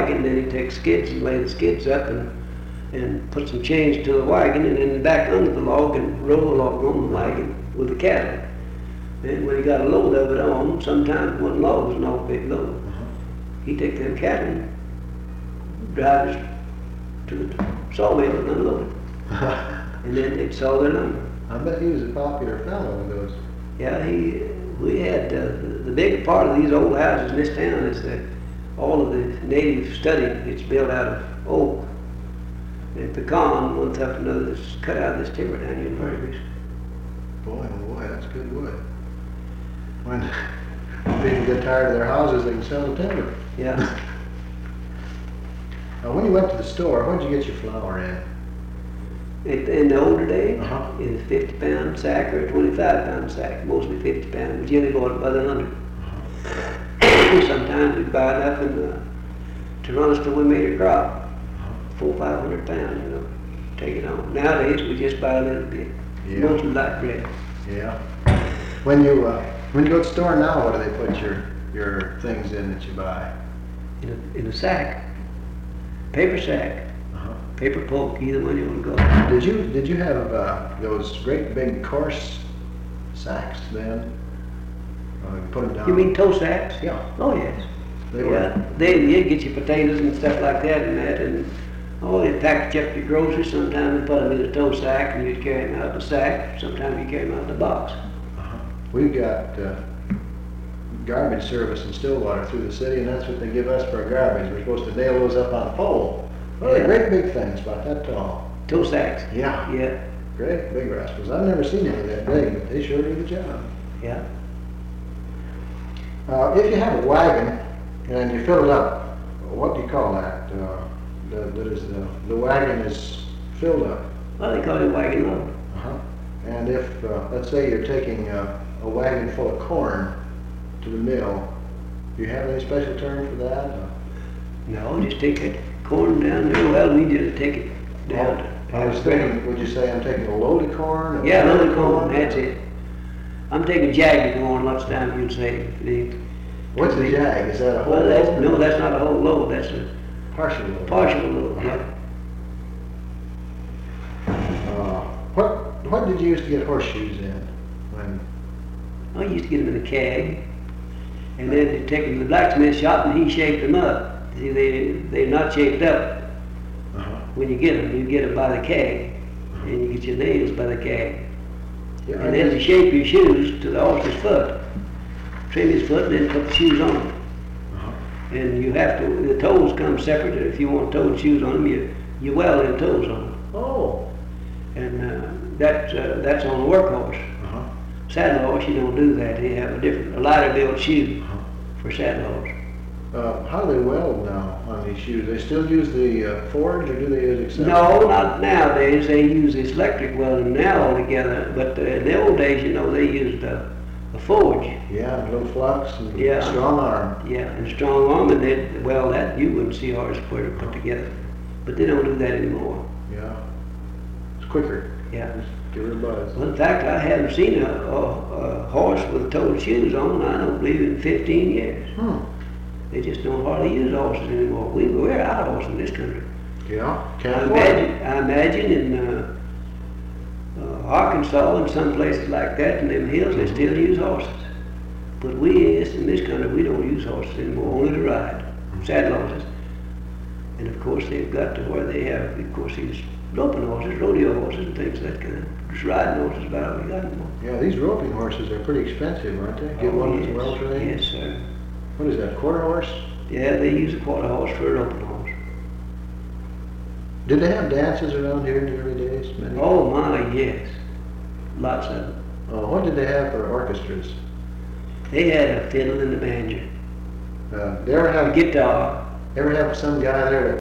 wagon, then he'd take skids and lay the skids up and put some chains to the wagon and then back under the log and roll along on the wagon with the cattle. And when he got a load of it on, sometimes one log was an awful big load. He'd take them cattle and drive us to the sawmill and unload it. And then they'd saw their lumber. I bet he was a popular fellow with those. Yeah, we had the big part of these old houses in this town is that all of the native study, it's built out of oak and pecan, one stuff or another that's cut out of this timber down here in Fergus. Boy, oh boy, that's good wood. When people get tired of their houses, they can sell the timber. Yeah. Now, when you went to the store, what did you get your flour in? In the older days, Uh-huh. in a 50-pound sack or a 25-pound sack, mostly 50 pound. We generally bought it by the hundred. Sometimes we'd buy enough to run us till we made a crop. 400 or 500 pounds, you know, take it on. Nowadays we just buy a little bit, Yeah. mostly light bread. Yeah. When you go to the store now, what do they put your things in that you buy? In a sack, paper sack, Uh-huh. paper poke, either one you want to go. Did you have those great big coarse sacks then? You put them down. You mean tow sacks? Yeah. Oh yes. They were. Yeah, they'd get you potatoes and stuff like that and they'd package up your groceries. Sometimes they put them in a tow sack and you'd carry them out in the sack. Sometimes you carry them out in the box. Uh-huh. We got garbage service in Stillwater through the city, and that's what they give us for our garbage. We're supposed to nail those up on a pole. Well, they're great big things, about that tall. Tow sacks. Yeah. Yeah. Great big rascals. I've never seen any that big, but they sure do the job. Yeah. If you have a wagon and you fill it up, what do you call that? The wagon is filled up. Well, they call it wagon load. Uh-huh. And if, let's say you're taking a wagon full of corn to the mill, do you have any special term for that? No, just take it corn down there. Well, we did take it down. I was thinking, would you say I'm taking a load of corn? Yeah, load of corn, that's it. I'm taking jagged corn lots of times, you'd say. What's a jag? Is that a whole Well, load? no, that's not a whole load. That's a Partial load. partial load, yeah. What did you used to get horseshoes in? When I used to get them in a keg, and then they'd take them to the blacksmith shop and he shaped them up. See, they're not shaped up when you get them. You get them by the keg, and you get your nails by the keg. Yeah, And then you shape your shoes to the horse's foot, trim his foot, and then put the shoes on them. And you have to, the toes come separate. If you want toed shoes on them, you weld them toes on them. Oh. And that's on a work horse. Uh-huh. Saddle horse, you don't do that. They have a lighter built shoe for saddle horse. How do they weld now on these shoes? They still use the forge, or do they use Excel? No, not nowadays. They use this electric welding now altogether. But in the old days, you know, they used a forge. Yeah, a little flux and Yeah. strong arm. Yeah, and a strong arm, and they'd weld that. You wouldn't see ours put together. But they don't do that anymore. Yeah. It's quicker. Yeah. Just give it a buzz. Well, in fact, I haven't seen a horse with toed shoes on, I don't believe, in 15 years. They just don't hardly use horses anymore. We're out of horses in this country. Yeah. I Can't afford it. imagine in Arkansas and some places like that, in them hills, they still use horses. But we, in this country, we don't use horses anymore, only to ride, saddle horses. And of course, they've got to where they have, of course, these roping horses, rodeo horses, and things of that kind. Just riding horses about all we got anymore. Yeah, these roping horses are pretty expensive, aren't they? Get one that's well trained. Yes, sir. What is that, quarter horse? Yeah, they use a quarter horse for a roping horse. Did they have dances around here in the early days? Many? Oh my, yes. Lots of them. What did they have for orchestras? They had a fiddle and a banjo, They ever a have guitar. some guy there that